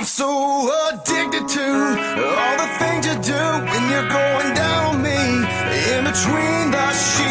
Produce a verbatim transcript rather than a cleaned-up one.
so addicted to all the things you do when you're going down on me in between the sheets.